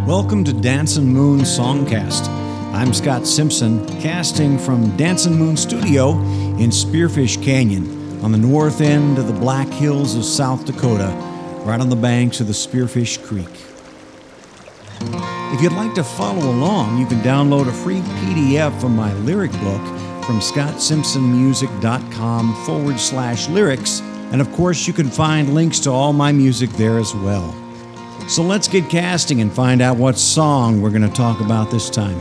Welcome to Dancin' Moon Songcast. I'm Scott Simpson, casting from Dancin' Moon Studio in Spearfish Canyon on the north end of the Black Hills of South Dakota, right on the banks of the Spearfish Creek. If you'd like to follow along, you can download a free PDF of my lyric book from scottsimpsonmusic.com/lyrics, and of course you can find links to all my music there as well. So let's get casting and find out what song we're going to talk about this time.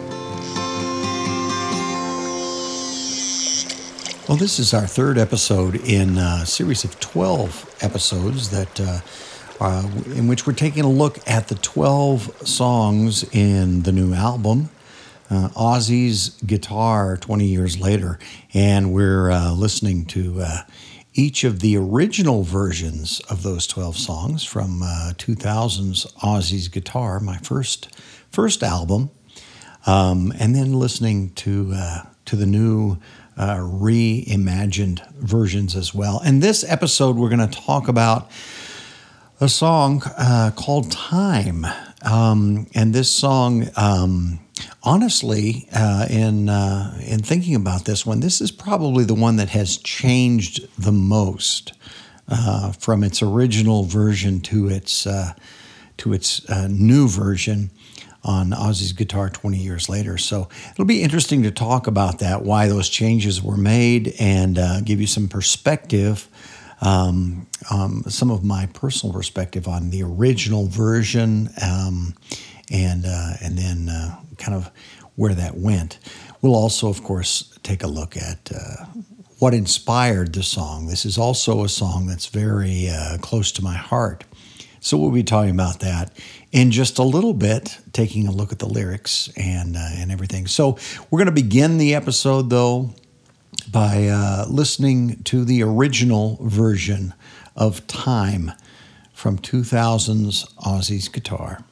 Well, this is our third episode in a series of 12 episodes that in which we're taking a look at the 12 songs in the new album, Ozzy's Guitar 20 Years Later, and we're listening to each of the original versions of those 12 songs from 2000's Ozzy's Guitar, my first album, and then listening to the new reimagined versions as well. And this episode, we're going to talk about a song called Time. And this song, honestly, in thinking about this one, this is probably the one that has changed the most from its original version to its new version on Ozzy's Guitar 20 Years Later. So it'll be interesting to talk about that, why those changes were made, and give you some perspective, some of my personal perspective on the original version, and then kind of where that went. We'll also, of course, take a look at what inspired the song. This is also a song that's very close to my heart. So we'll be talking about that in just a little bit, taking a look at the lyrics and everything. So we're going to begin the episode, though, by listening to the original version of Time from 2000's Ozzy's Guitar.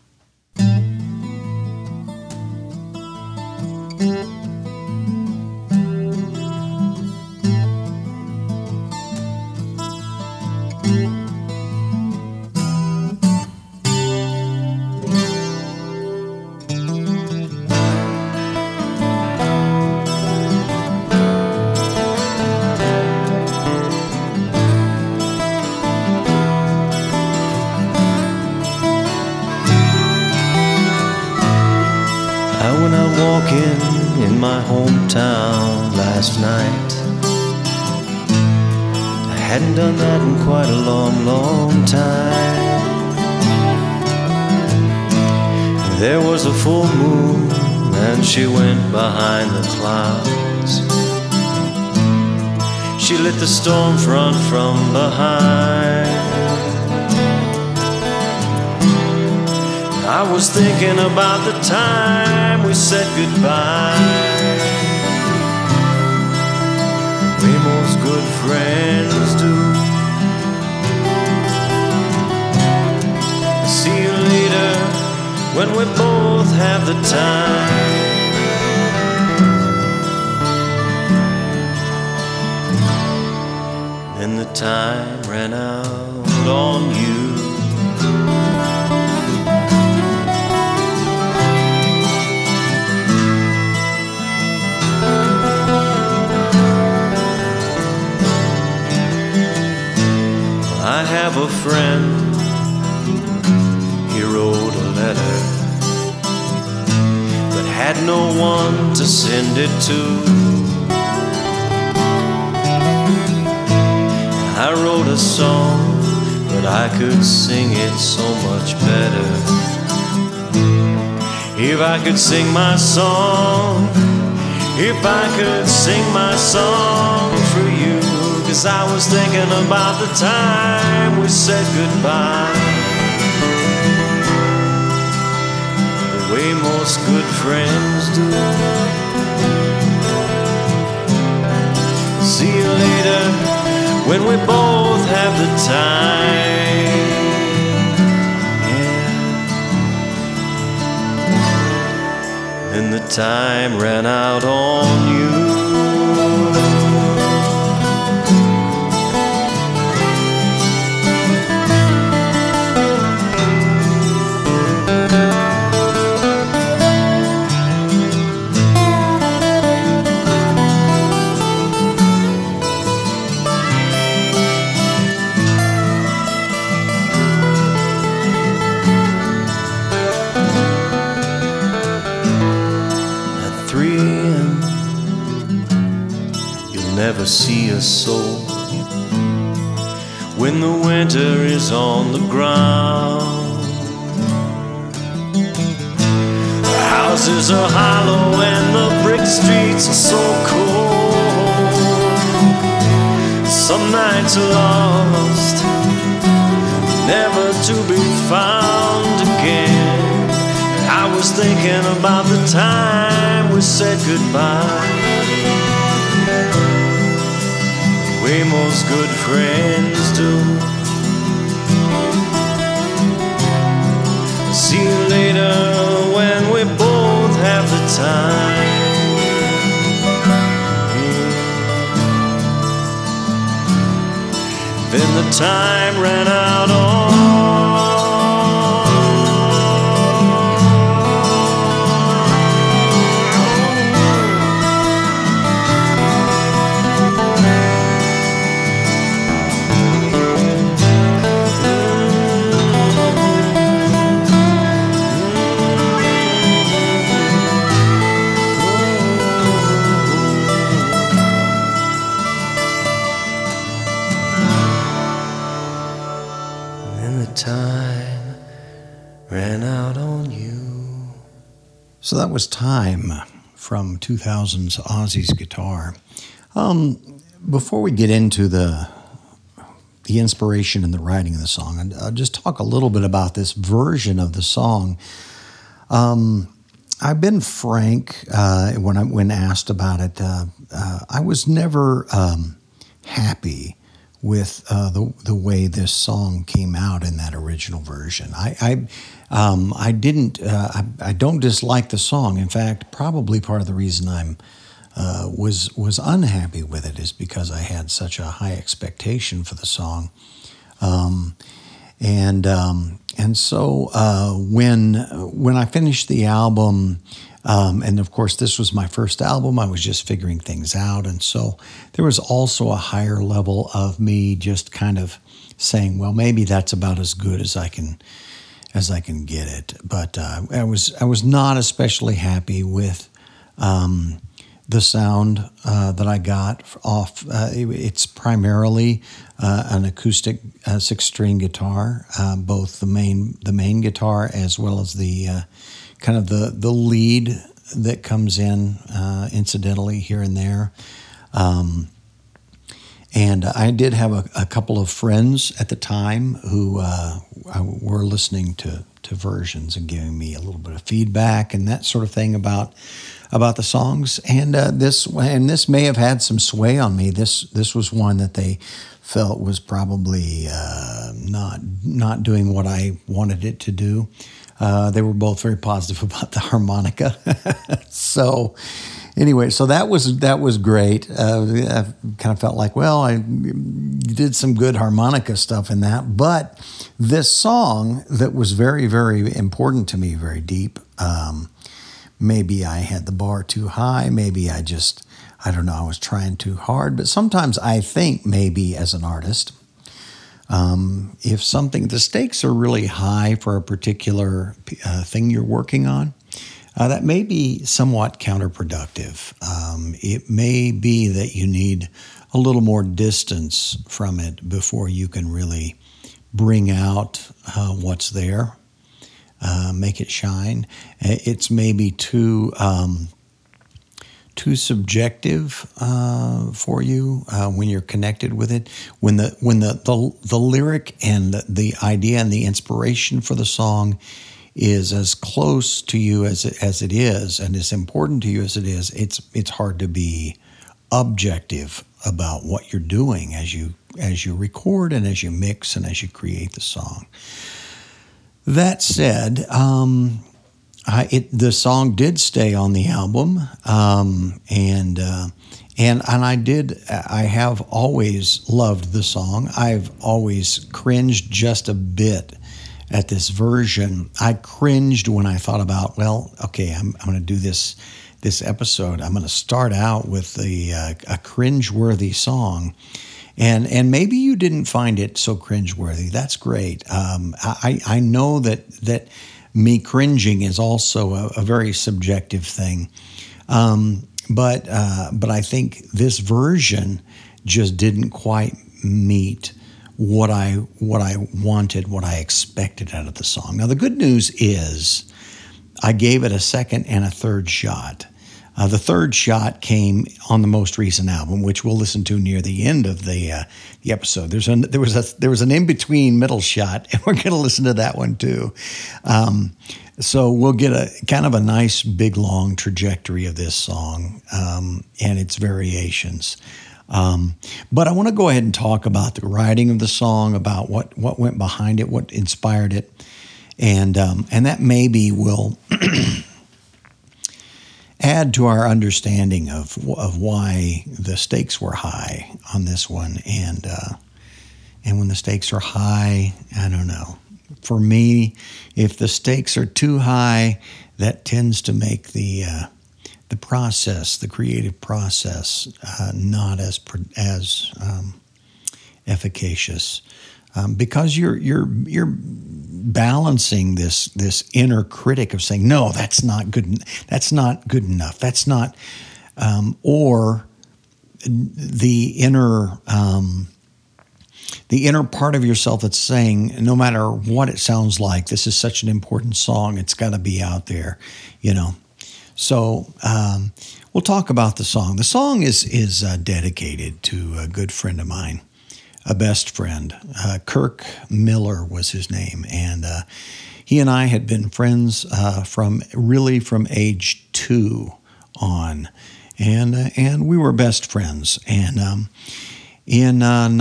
In my hometown last night, I hadn't done that in quite a long, long time. There was a full moon and she went behind the clouds. She lit the storm front from behind. I was thinking about the time we said goodbye. We most good friends do. See you later when we both have the time. Then the time ran out on you. I have a friend, he wrote a letter, but had no one to send it to. I wrote a song, but I could sing it so much better. If I could sing my song, if I could sing my song for you. 'Cause I was thinking about the time we said goodbye, the way most good friends do. See you later when we both have the time. Yeah. Then the time ran out on you. never see a soul. When the winter is on the ground, the houses are hollow and the brick streets are so cold. Some nights are lost, never to be found again. I was thinking about the time we said goodbye, the way most good friends do. See you later when we both have the time. Then the time ran out on time ran out on you. So that was Time from 2000's Ozzy's Guitar. Before we get into the inspiration and the writing of the song, I'll just talk a little bit about this version of the song. I've been frank when asked about it. I was never happy with the way this song came out in that original version. I don't dislike the song. In fact, probably part of the reason I'm was unhappy with it is because I had such a high expectation for the song. And so when I finished the album, and of course this was my first album, I was just figuring things out, and so there was also a higher level of me just kind of saying, well, maybe that's about as good as I can get it. But I was not especially happy with the sound that I got off. It's primarily an acoustic 6-string guitar, both the main guitar as well as the kind of the lead that comes in incidentally here and there. And I did have a couple of friends at the time who were listening to versions and giving me a little bit of feedback and that sort of thing about the songs. And this may have had some sway on me. This was one that they felt was probably not doing what I wanted it to do. They were both very positive about the harmonica. So anyway, so that was great. I kind of felt like, well, I did some good harmonica stuff in that. But this song that was very, very important to me, very deep, maybe I had the bar too high. Maybe I don't know, I was trying too hard. But sometimes I think maybe as an artist, if the stakes are really high for a particular thing you're working on, that may be somewhat counterproductive. It may be that you need a little more distance from it before you can really bring out what's there, make it shine. It's maybe too subjective for you when you're connected with it. When the lyric and the idea and the inspiration for the song is as close to you as it is, and as important to you as it is, it's hard to be objective about what you're doing as you record and as you mix and as you create the song. That said, the song did stay on the album, and I have always loved the song. I've always cringed just a bit at this version. I cringed when I thought about, well, okay, I'm going to do this episode. I'm going to start out with a cringeworthy song. And maybe you didn't find it so cringeworthy. That's great. I know that me cringing is also a very subjective thing. but I think this version just didn't quite meet what I wanted, what I expected out of the song. Now, the good news is I gave it a second and a third shot. The third shot came on the most recent album, which we'll listen to near the end of the episode. There was an in between middle shot, and we're going to listen to that one too. So we'll get a kind of a nice big long trajectory of this song and its variations. But I want to go ahead and talk about the writing of the song, about what went behind it, what inspired it, and that maybe will add to our understanding of why the stakes were high on this one. And when the stakes are high, I don't know. For me, if the stakes are too high, that tends to make the process, the creative process, not as efficacious, because you're balancing this inner critic of saying, no, that's not good. That's not good enough. That's not, or the inner part of yourself that's saying, no matter what it sounds like, this is such an important song. It's got to be out there, So we'll talk about the song. The song is dedicated to a good friend of mine, a best friend. Kirk Miller was his name, and he and I had been friends from age 2 on, and we were best friends. And in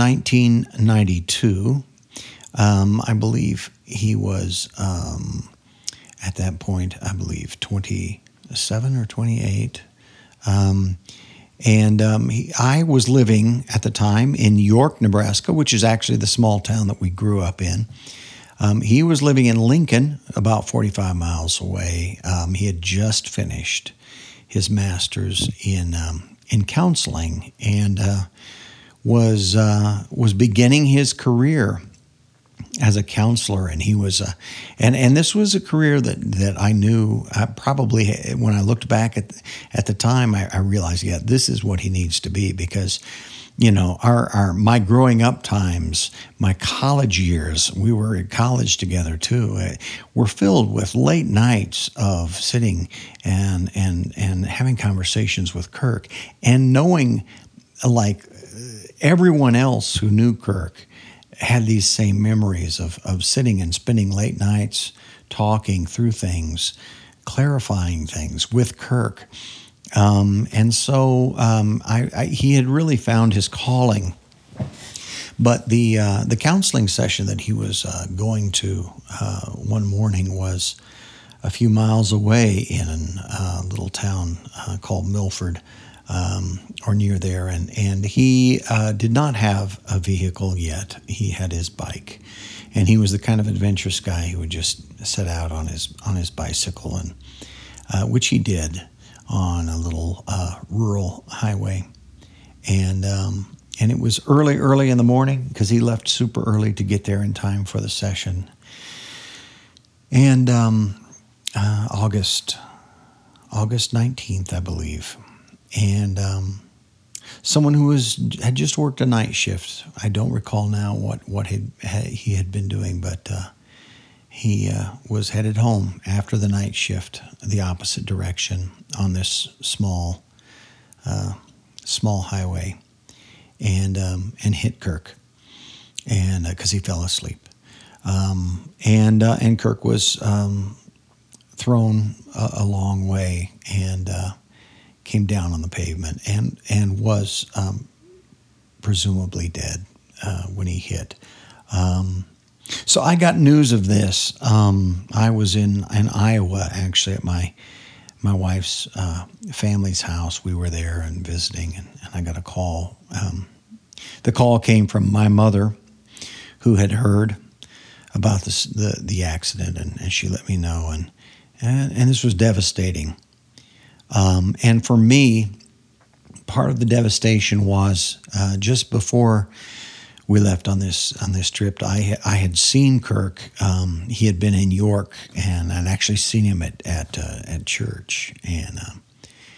1992, I believe he was at that point, 27 or 28. I was living at the time in York, Nebraska, which is actually the small town that we grew up in. He was living in Lincoln, about 45 miles away. He had just finished his master's in counseling and was beginning his career as a counselor, and he was and this was a career that I knew probably when I looked back at the time I realized, yeah, this is what he needs to be, because my growing up times, my college years, we were in college together too, were filled with late nights of sitting and having conversations with Kirk, and knowing, like everyone else who knew Kirk had these same memories of sitting and spending late nights talking through things, clarifying things with Kirk. And so he had really found his calling. But the counseling session that he was going to one morning was a few miles away in a little town called Milford, or near there, and he did not have a vehicle yet. He had his bike, and he was the kind of adventurous guy who would just set out on his bicycle, and which he did on a little rural highway, and it was early in the morning, because he left super early to get there in time for the session, and August 19th, I believe. And someone who had just worked a night shift. I don't recall now what he had been doing, but he was headed home after the night shift, the opposite direction on this small highway, and hit Kirk, and because he fell asleep, and Kirk was thrown a long way and came down on the pavement and was presumably dead when he hit. So I got news of this. I was in Iowa, actually, at my wife's family's house. We were there and visiting, and I got a call. The call came from my mother, who had heard about the accident, and she let me know, and this was devastating. And for me, part of the devastation was just before we left on this trip, I had seen Kirk. He had been in York, and I'd actually seen him at church, and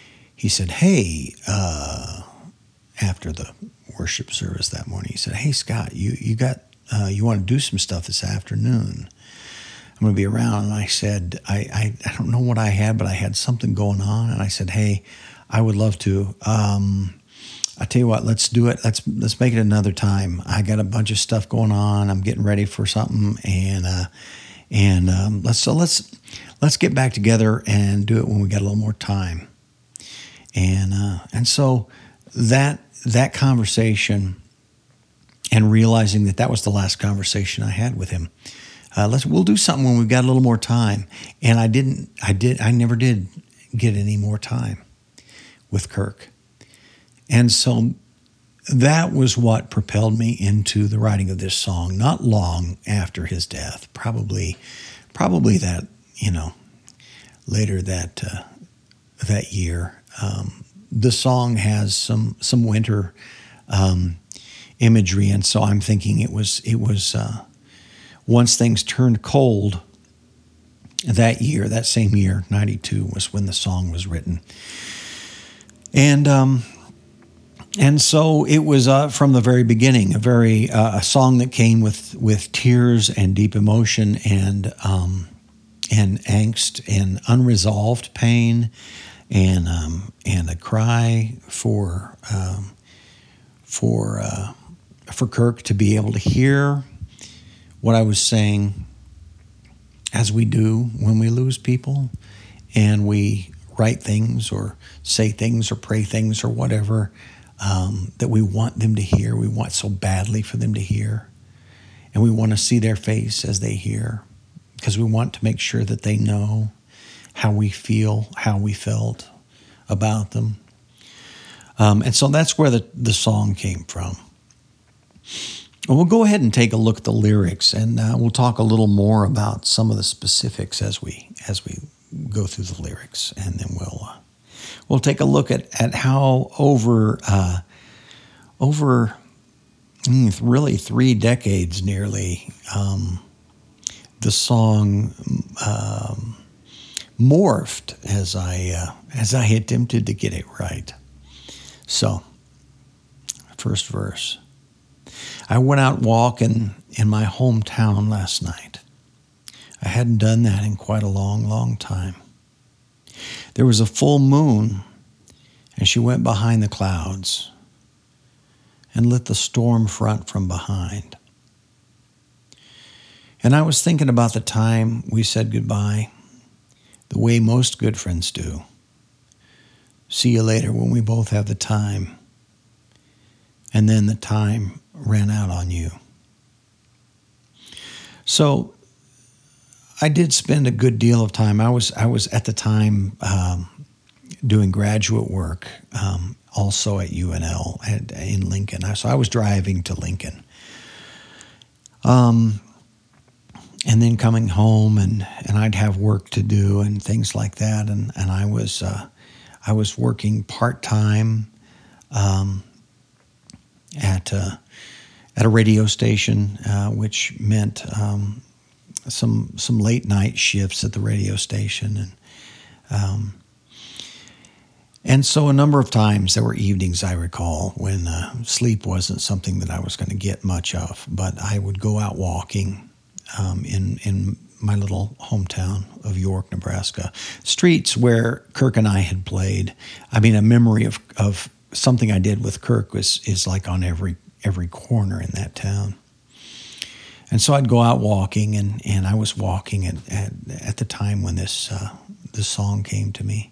he said, hey, after the worship service that morning, he said, hey, Scott, you want to do some stuff this afternoon? I'm going to be around. And I said, I don't know what I had, but I had something going on. And I said, hey, I would love to. I tell you what, let's do it. Let's make it another time. I got a bunch of stuff going on. I'm getting ready for something, and let's get back together and do it when we got a little more time. And so that conversation, and realizing that was the last conversation I had with him. We'll do something when we've got a little more time. And I never did get any more time with Kirk. And so that was what propelled me into the writing of this song, not long after his death, probably that, later that year. The song has some winter imagery, and so I'm thinking it was once things turned cold that same year, 92 was when the song was written. And so it was from the very beginning, a song that came with tears and deep emotion and angst and unresolved pain and a cry for Kirk to be able to hear what I was saying, as we do when we lose people and we write things or say things or pray things or whatever that we want them to hear. We want so badly for them to hear. And we want to see their face as they hear, because we want to make sure that they know how we feel, how we felt about them. And so that's where the song came from. And we'll go ahead and take a look at the lyrics, and we'll talk a little more about some of the specifics as we go through the lyrics, and then we'll take a look at how over really 3 decades nearly, the song morphed as I attempted to get it right. So, first verse. I went out walking in my hometown last night. I hadn't done that in quite a long, long time. There was a full moon, and she went behind the clouds and lit the storm front from behind. And I was thinking about the time we said goodbye, the way most good friends do. See you later when we both have the time. And then the time ran out on you. So I did spend a good deal of time. I was at the time doing graduate work, also at UNL in Lincoln. So I was driving to Lincoln, and then coming home, and I'd have work to do and things like that. And I was working part-time at a radio station, which meant some late night shifts at the radio station, and so a number of times there were evenings, I recall, when sleep wasn't something that I was going to get much of, but I would go out walking in my little hometown of York, Nebraska, streets where Kirk and I had played. I mean, a memory of something I did with Kirk is like on every corner in that town. And so I'd go out walking, and I was walking at the time when this song came to me.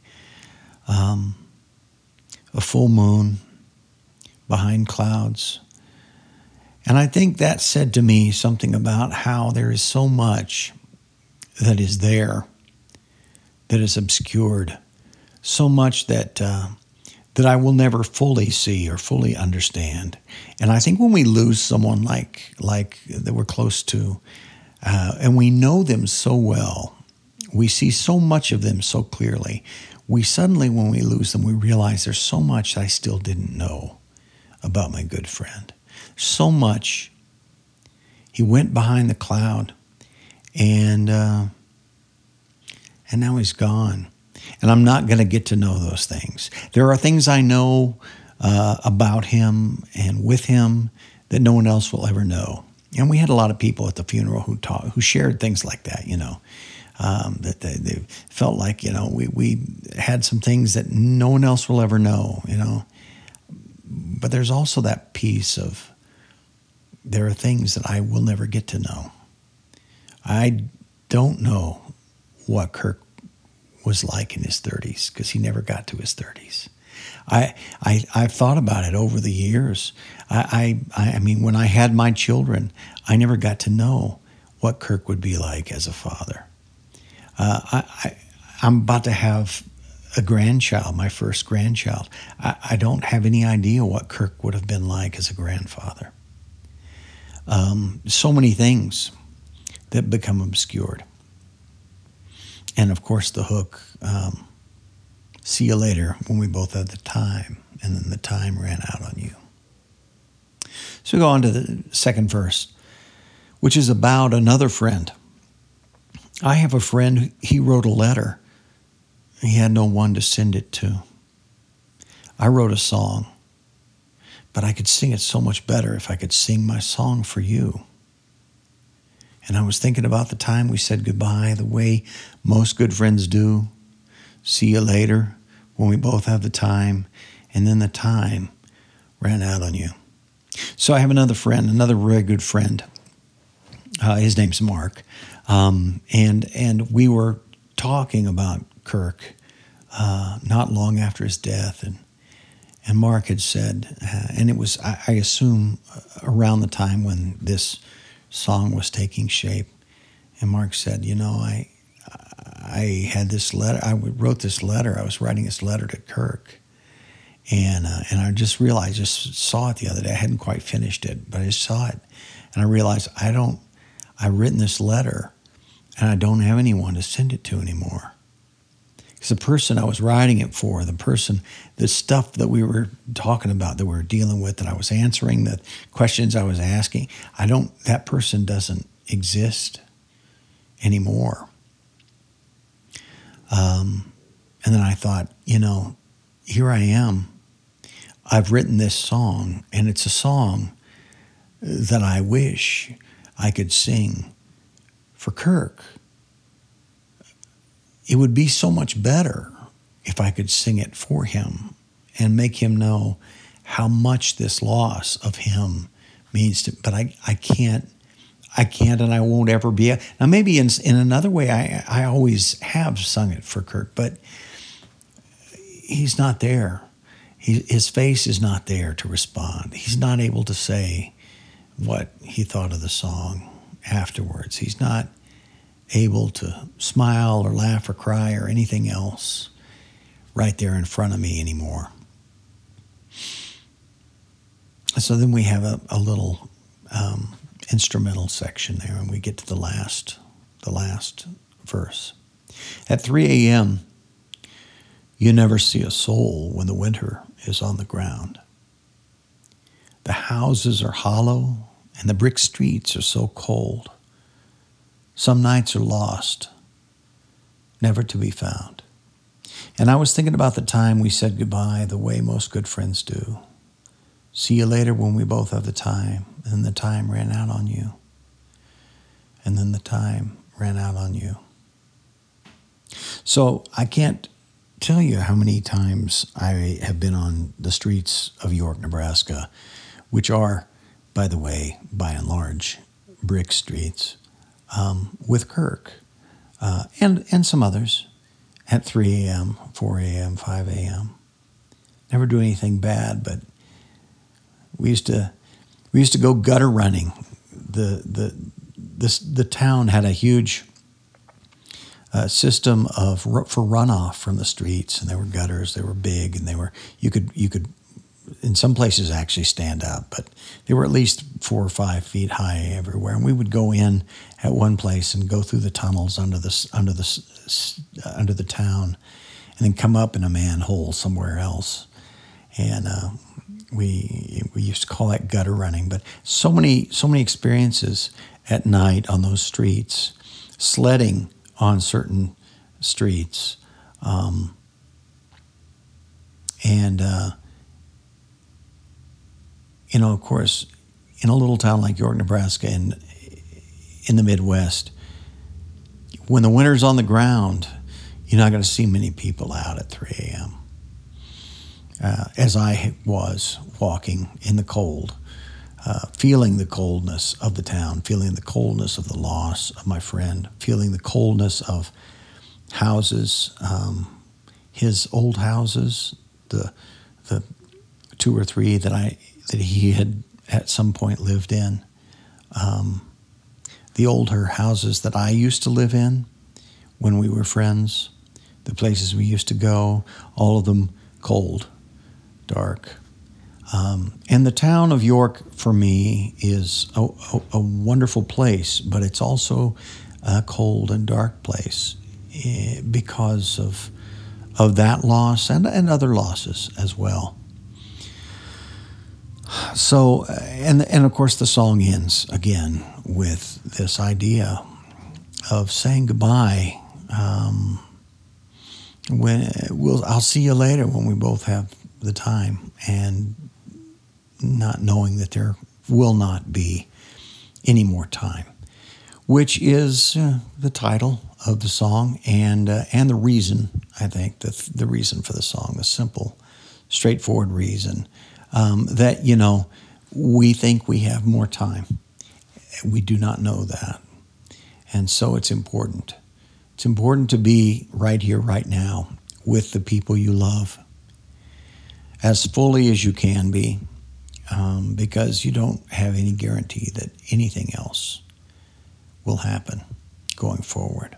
A full moon behind clouds. And I think that said to me something about how there is so much that is there that is obscured, so much that I will never fully see or fully understand. And I think when we lose someone like that we're close to, and we know them so well, we see so much of them so clearly, we suddenly, when we lose them, we realize there's so much I still didn't know about my good friend. So much. He went behind the cloud, and now he's gone. And I'm not going to get to know those things. There are things I know about him and with him that no one else will ever know. And we had a lot of people at the funeral who shared things like that, that they felt like, we had some things that no one else will ever know, But there's also that piece of there are things that I will never get to know. I don't know what Kirk was like in his 30s because he never got to his 30s. I've thought about it over the years. I mean, when I had my children, I never got to know what Kirk would be like as a father. I'm about to have a grandchild, my first grandchild. I don't have any idea what Kirk would have been like as a grandfather. So many things that become obscured. And of course, the hook, see you later when we both had the time, and then the time ran out on you. So we go on to the second verse, which is about another friend. I have a friend, he wrote a letter. He had no one to send it to. I wrote a song, but I could sing it so much better if I could sing my song for you. And I was thinking about the time we said goodbye, the way most good friends do. See you later when we both have the time, and then the time ran out on you. So I have another friend, another very good friend. His name's Mark. And we were talking about Kirk not long after his death. And Mark had said, and it was, I assume, around the time when this song was taking shape. And Mark said, I had this letter. I wrote this letter. I was writing this letter to Kirk. And I just realized, just saw it the other day. I hadn't quite finished it, but I just saw it. And I realized I've written this letter and I don't have anyone to send it to anymore. Because the person I was writing it for, the stuff that we were talking about, that we were dealing with, that I was answering, the questions I was asking, that person doesn't exist anymore. And then I thought, here I am. I've written this song, and it's a song that I wish I could sing for Kirk. It would be so much better if I could sing it for him and make him know how much this loss of him means to, but I can't, and I won't ever be. Now, maybe in another way, I always have sung it for Kirk, but he's not there. His face is not there to respond. He's not able to say what he thought of the song afterwards. He's not able to smile or laugh or cry or anything else right there in front of me anymore. So then we have a little instrumental section there, and we get to the last verse. At 3 a.m., you never see a soul when the winter is on the ground. The houses are hollow, and the brick streets are so cold. Some nights are lost, never to be found. And I was thinking about the time we said goodbye the way most good friends do. See you later when we both have the time, and the time ran out on you. And then the time ran out on you. So I can't tell you how many times I have been on the streets of York, Nebraska, which are, by the way, by and large, brick streets, with Kirk and some others at 3 a.m., 4 a.m., 5 a.m. Never do anything bad, but we used to go gutter running. The town had a huge system for runoff from the streets, and there were gutters. They were big, and you could in some places actually stand up, but they were at least 4 or 5 feet high everywhere. And we would go in at one place and go through the tunnels under the town, and then come up in a manhole somewhere else. And we used to call that gutter running. But so many experiences at night on those streets, sledding on certain streets, And of course, in a little town like York, Nebraska, in the Midwest, when the winter's on the ground, you're not going to see many people out at 3 a.m. As I was walking in the cold, feeling the coldness of the town, feeling the coldness of the loss of my friend, feeling the coldness of houses, his old houses, the 2 or 3 that he had at some point lived in, the older houses that I used to live in when we were friends, the places we used to go, all of them cold, dark. And the town of York, for me, is a wonderful place, but it's also a cold and dark place because of that loss and other losses as well. So, and of course the song ends again with this idea of saying goodbye. I'll see you later when we both have the time, and not knowing that there will not be any more time, which is the title of the song and the reason, I think, the reason for the song, the simple, straightforward reason that, we think we have more time. We do not know that. And so it's important. It's important to be right here, right now, with the people you love, as fully as you can be, because you don't have any guarantee that anything else will happen going forward.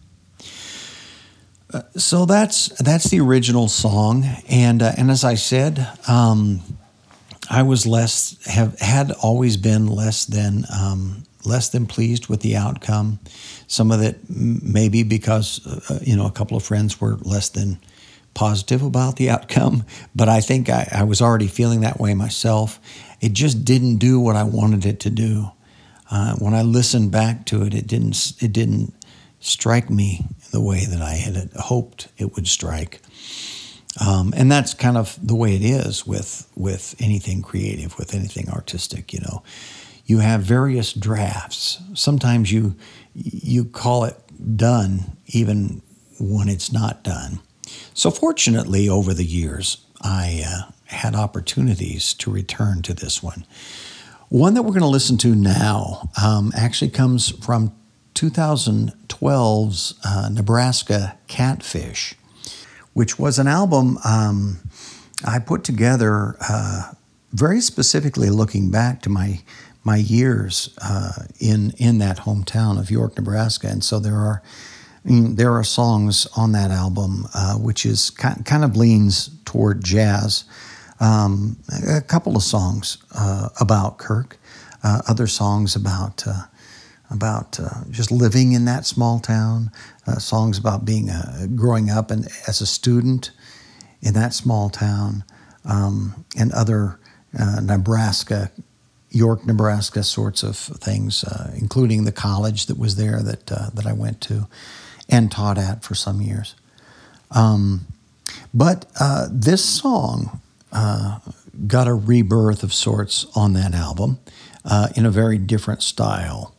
So that's the original song, and as I said, I was had always been less than pleased with the outcome. Some of it maybe because a couple of friends were less than positive about the outcome, but I think I was already feeling that way myself. It just didn't do what I wanted it to do. When I listened back to it, it didn't strike me the way that I had hoped it would strike. And that's kind of the way it is with anything creative, with anything artistic. You have various drafts. Sometimes you call it done even when it's not done. So fortunately, over the years, I had opportunities to return to this one. One that we're going to listen to now actually comes from 2012's Nebraska Catfish, which was an album I put together very specifically looking back to my years in that hometown of York, Nebraska. And so there are songs on that album which is kind of leans toward jazz. A couple of songs about Kirk, other songs about just living in that small town, songs about growing up and as a student in that small town, and other York, Nebraska sorts of things, including the college that was there that I went to and taught at for some years. But this song got a rebirth of sorts on that album in a very different style.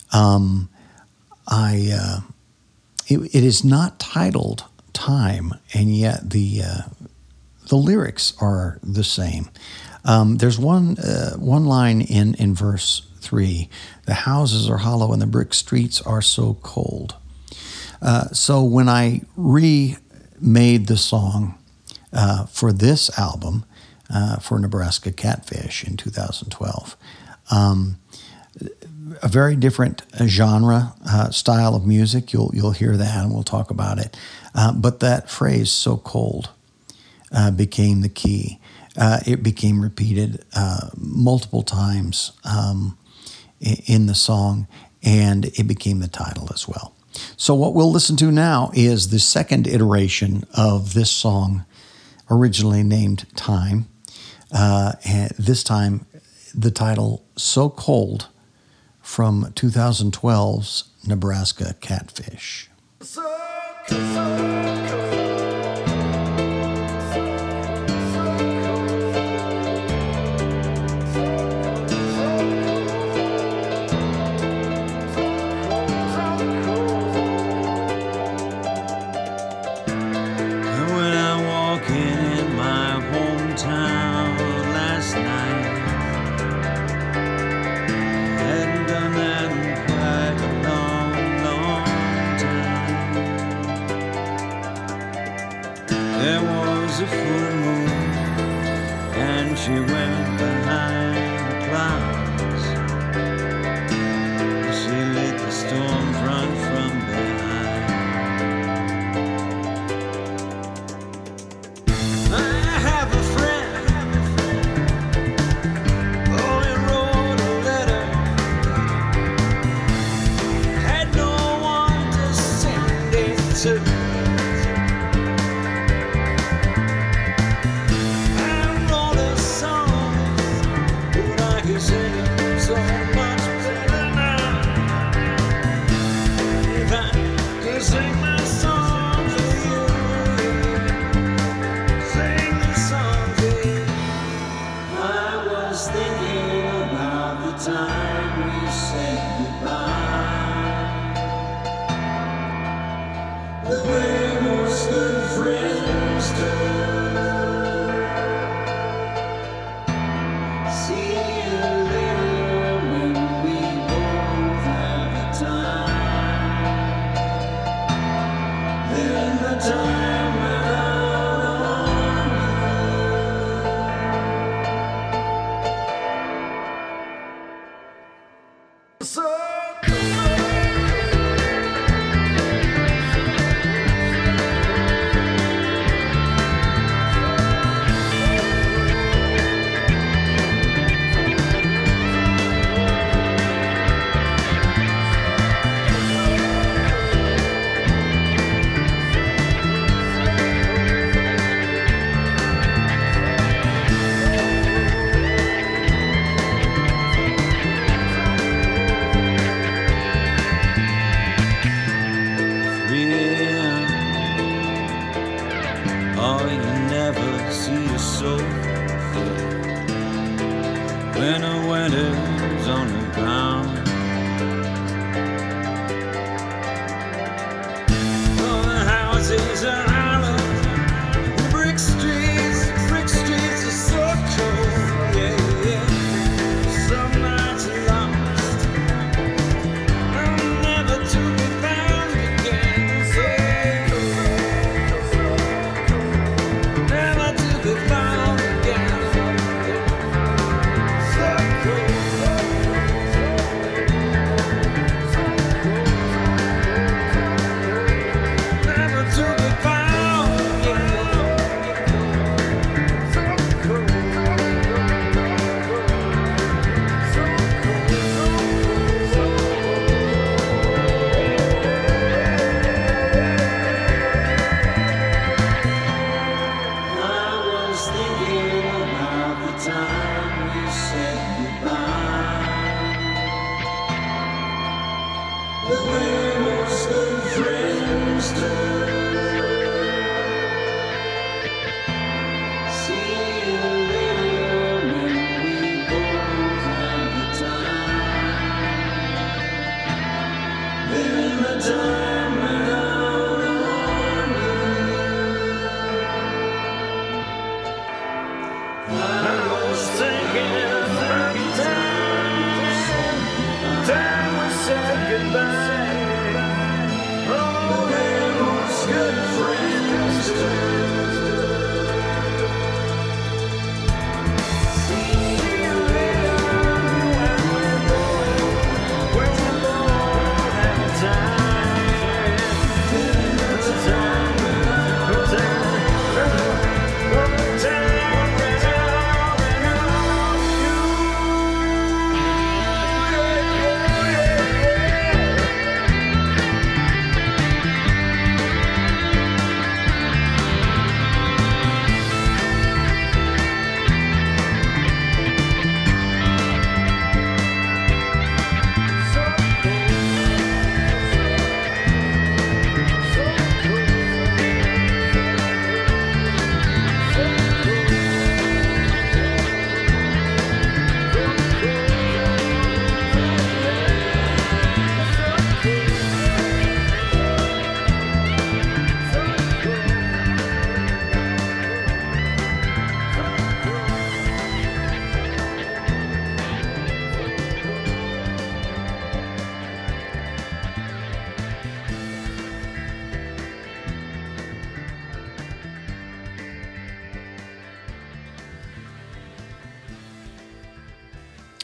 It is not titled Time, and yet the lyrics are the same. There's one line in verse 3: "The houses are hollow and the brick streets are so cold." So when I remade the song for this album, for Nebraska Catfish in 2012, a very different genre, style of music. You'll hear that, and we'll talk about it. But that phrase, "so cold," became the key. It became repeated multiple times in the song, and it became the title as well. So what we'll listen to now is the second iteration of this song, originally named Time. And this time, the title, "So Cold," from 2012's Nebraska Catfish. So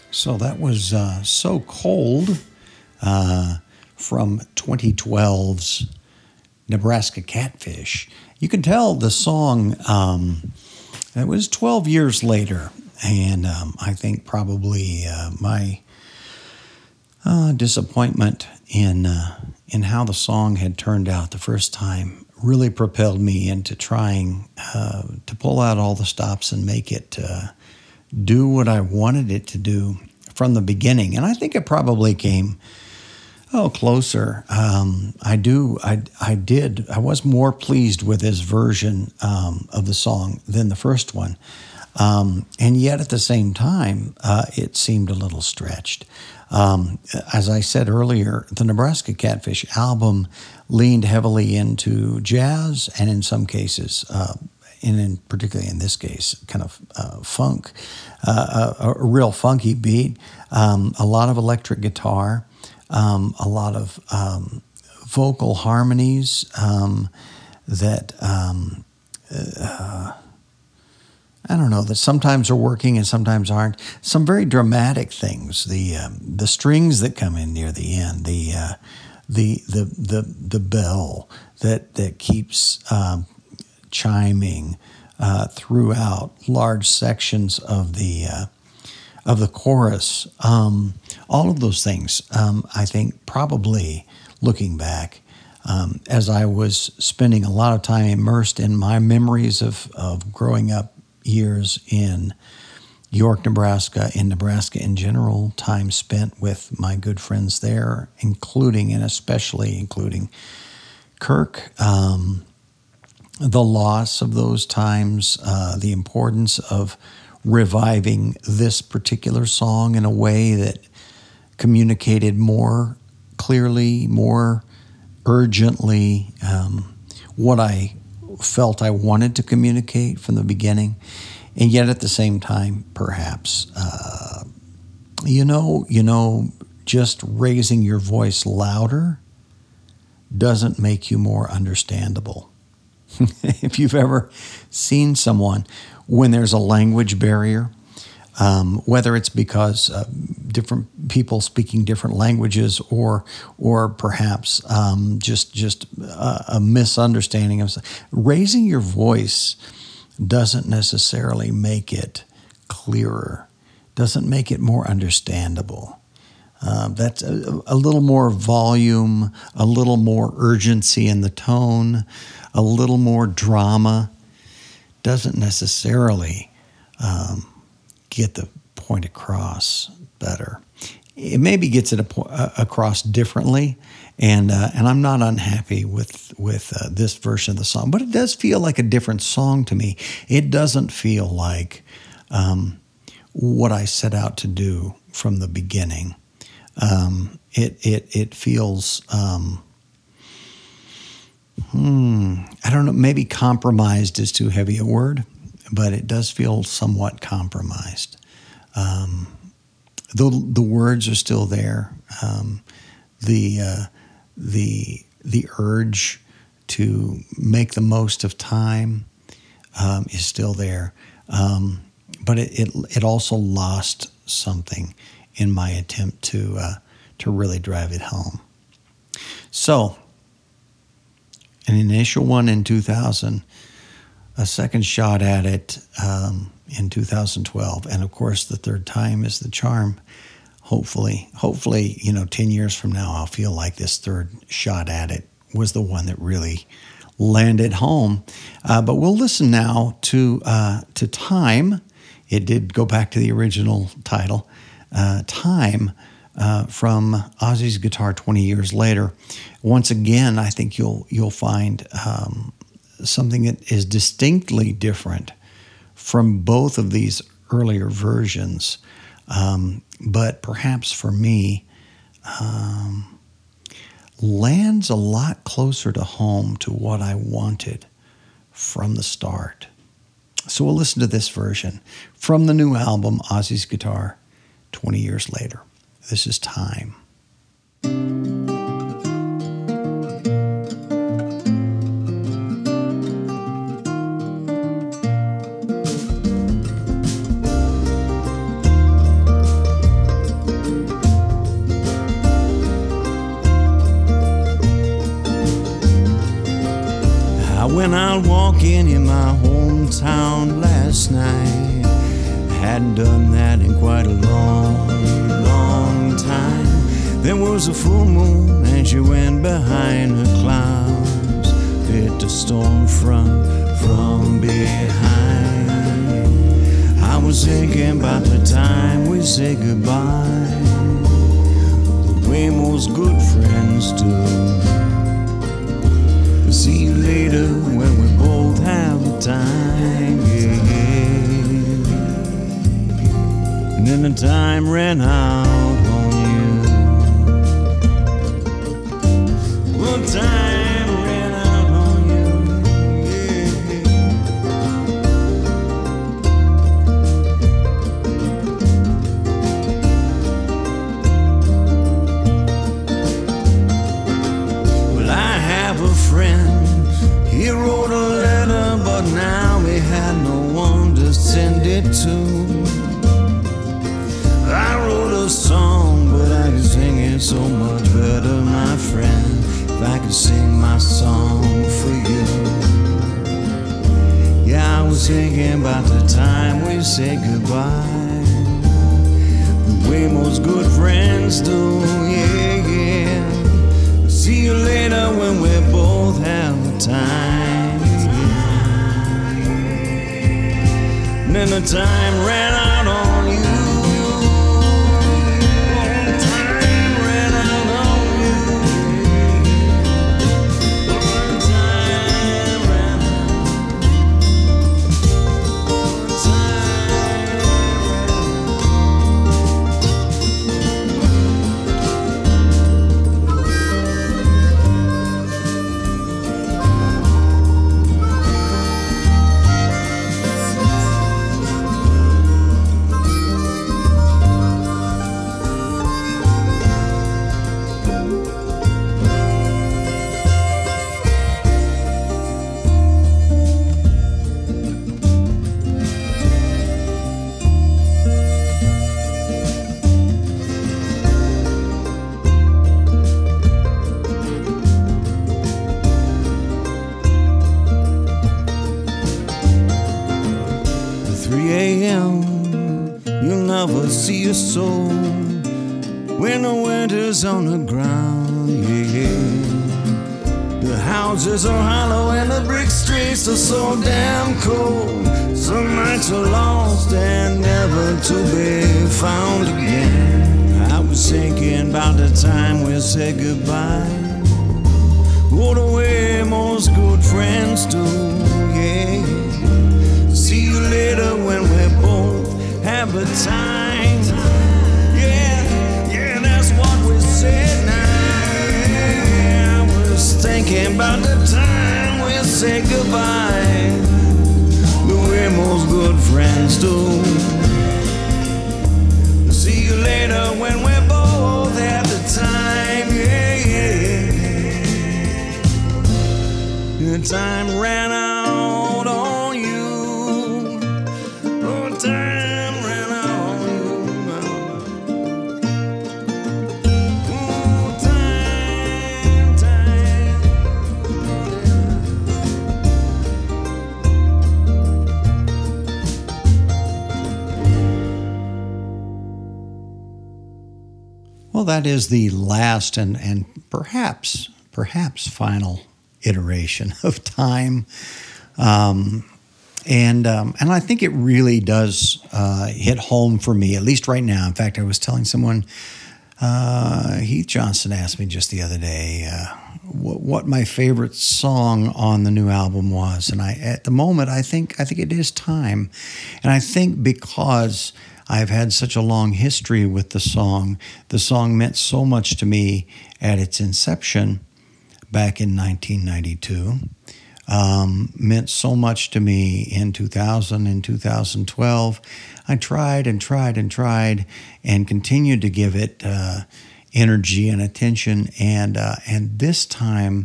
So that was So Cold from 2012's Nebraska Catfish. You can tell the song, it was 12 years later, and I think probably my disappointment in how the song had turned out the first time really propelled me into trying to pull out all the stops and make it do what I wanted it to do from the beginning. And I think it probably came closer. I was more pleased with his version of the song than the first one. And yet at the same time, it seemed a little stretched. As I said earlier, the Nebraska Catfish album leaned heavily into jazz and in some cases, particularly in this case, kind of funk, a real funky beat, a lot of electric guitar, a lot of vocal harmonies that I don't know, that sometimes are working and sometimes aren't. Some very dramatic things. The strings that come in near the end, the bell that keeps chiming throughout large sections of the chorus. All of those things, I think, probably looking back, as I was spending a lot of time immersed in my memories of growing up years in York, Nebraska, in Nebraska in general, time spent with my good friends there, including and especially including Kirk, the loss of those times, the importance of reviving this particular song in a way that communicated more clearly, more urgently, what I felt I wanted to communicate from the beginning, and yet at the same time, perhaps, just raising your voice louder doesn't make you more understandable. If you've ever seen someone when there's a language barrier, whether it's because different people speaking different languages or perhaps just a misunderstanding of raising your voice doesn't necessarily make it clearer, doesn't make it more understandable. That's a little more volume, a little more urgency in the tone, a little more drama doesn't necessarily get the point across better. It maybe gets it across differently, and I'm not unhappy with this version of the song, but it does feel like a different song to me. It doesn't feel like what I set out to do from the beginning. It feels I don't know, maybe compromised is too heavy a word, but it does feel somewhat compromised. The words are still there. The urge to make the most of time is still there, but it also lost something in my attempt to really drive it home. So, an initial one in 2000, a second shot at it in 2012, and of course the third time is the charm. Hopefully, 10 years from now, I'll feel like this third shot at it was the one that really landed home. But we'll listen now to Time. It did go back to the original title, Time, from Ozzy's guitar 20 years later. Once again, I think you'll find something that is distinctly different from both of these earlier versions, but perhaps for me, lands a lot closer to home to what I wanted from the start. So we'll listen to this version from the new album, Ozzy's Guitar, 20 years later. This is Time. went out walking in my hometown last night. Hadn't done that in quite a long time. There was a full moon and she went behind her clouds. Hit the storm front from behind. I was thinking about the time we said goodbye, the way most good friends do. See you later when we both have the time, yeah. And then the time ran out on you. Well, time ran out on you, yeah. Well, I have a friend. He wrote a letter, but now he had no one to send it to. I wrote a song, but I can sing it so much better, my friend, if I could sing my song for you. Yeah, I was thinking about the time we said goodbye, the way most good friends do, yeah, yeah. See you later when we both have the time, yeah. And then the time ran out on you. You'll never see a soul when the winter's on the ground, yeah. The houses are hollow and the brick streets are so damn cold. Some nights are lost and never to be found again. I was thinking about the time we said goodbye, oh, the way most good friends do, yeah. See you later when we both have a time. Yeah, yeah, that's what we said now. Yeah, I was thinking about the time we said goodbye, the way most good friends do. See you later when we both have the time. Yeah, yeah. The time ran out on you. Oh, time ran out on you. Oh, time, time. Well, that is the last and perhaps final iteration of Time. And I think it really does hit home for me, at least right now. In fact, I was telling someone, Heath Johnson asked me just the other day what my favorite song on the new album was. And at the moment, I think it is Time. And I think because I've had such a long history with the song meant so much to me at its inception back in 1992. Meant so much to me in 2000 and 2012. I tried and continued to give it energy and attention. And this time,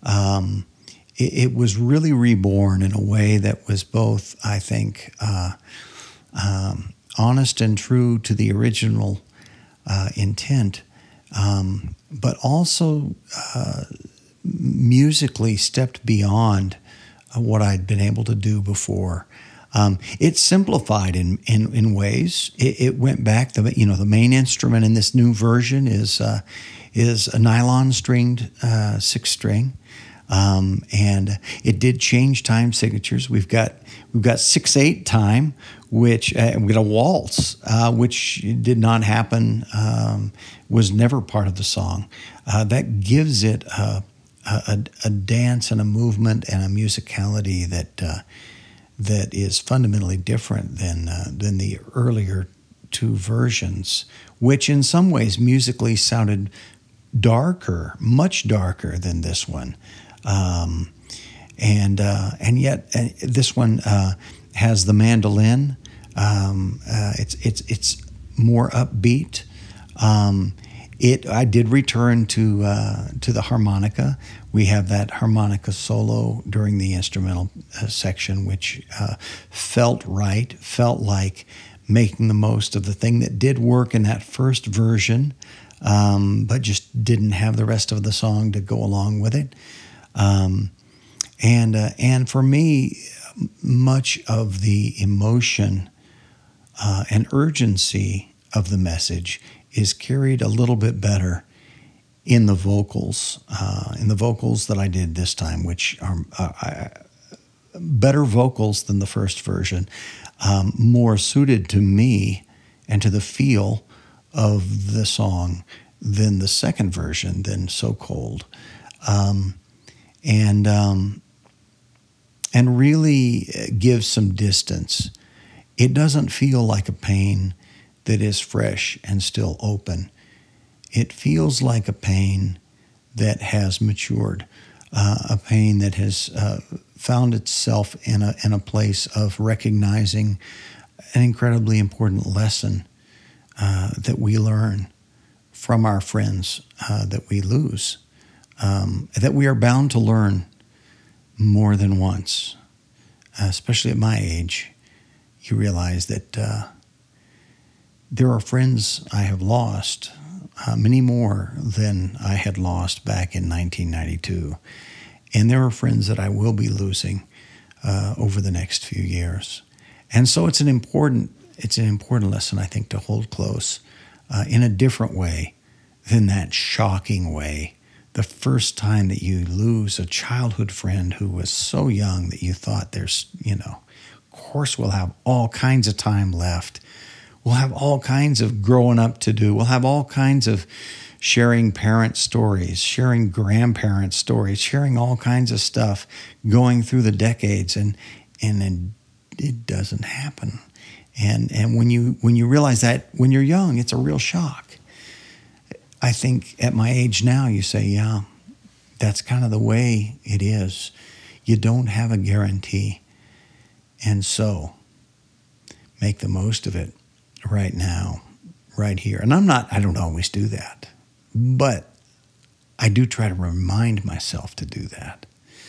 it was really reborn in a way that was both, I think, honest and true to the original intent, but also musically stepped beyond what I'd been able to do before. It simplified in ways. It went back. The main instrument in this new version is a nylon stringed 6-string, and it did change time signatures. We've got 6/8 time, which we got a waltz, which did not happen. Was never part of the song. That gives it a dance and a movement and a musicality that is fundamentally different than the earlier two versions, which in some ways musically sounded darker, much darker than this one, and yet this one has the mandolin. It's more upbeat. I did return to the harmonica. We have that harmonica solo during the instrumental section, which felt right, felt like making the most of the thing that did work in that first version, but just didn't have the rest of the song to go along with it. And for me, much of the emotion and urgency of the message is carried a little bit better in the vocals that I did this time, which are better vocals than the first version, more suited to me and to the feel of the song than the second version, than So Cold, and really gives some distance. It doesn't feel like a pain that is fresh and still open. It feels like a pain that has matured, a pain that has found itself in a place of recognizing an incredibly important lesson that we learn from our friends that we lose, that we are bound to learn more than once. Especially at my age, you realize that there are friends I have lost, many more than I had lost back in 1992. And there are friends that I will be losing over the next few years. And so it's an important lesson, I think, to hold close in a different way than that shocking way. The first time that you lose a childhood friend who was so young that you thought of course we'll have all kinds of time left. We'll have all kinds of growing up to do. We'll have all kinds of sharing parent stories, sharing grandparent stories, sharing all kinds of stuff going through the decades, and it doesn't happen. And when you realize that when you're young, it's a real shock. I think at my age now, you say, yeah, that's kind of the way it is. You don't have a guarantee. And so make the most of it right now, right here. And I don't always do that, but I do try to remind myself to do that.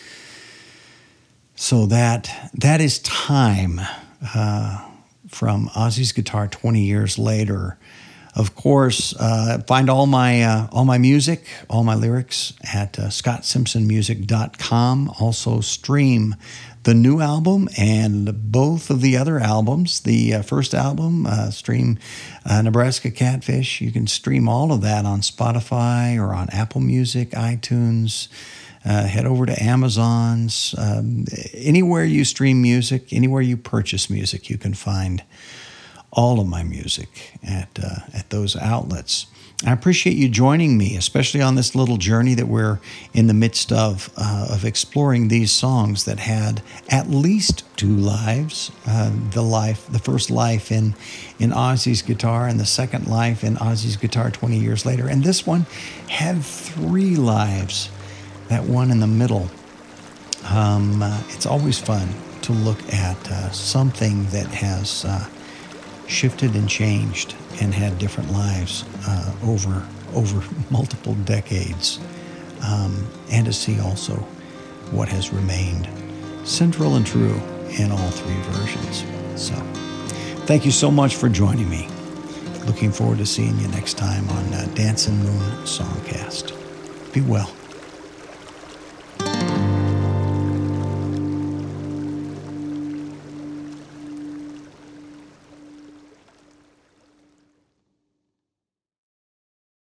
So that is Time from Ozzy's Guitar 20 years later. Of course, find all my music, all my lyrics at ScottSimpsonMusic.com. Also stream the new album and both of the other albums. The first album, stream Nebraska Catfish. You can stream all of that on Spotify or on Apple Music, iTunes. Head over to Amazon's. Anywhere you stream music, anywhere you purchase music, you can find all of my music at those outlets. I appreciate you joining me, especially on this little journey that we're in the midst of exploring these songs that had at least two lives. The first life in Ozzy's guitar, and the second life in Ozzy's guitar 20 years later. And this one had three lives, that one in the middle. It's always fun to look at something that has shifted and changed and had different lives over multiple decades, and to see also what has remained central and true in all three versions. So thank you so much for joining me. Looking forward to seeing you next time on Dancing Moon Songcast. Be well.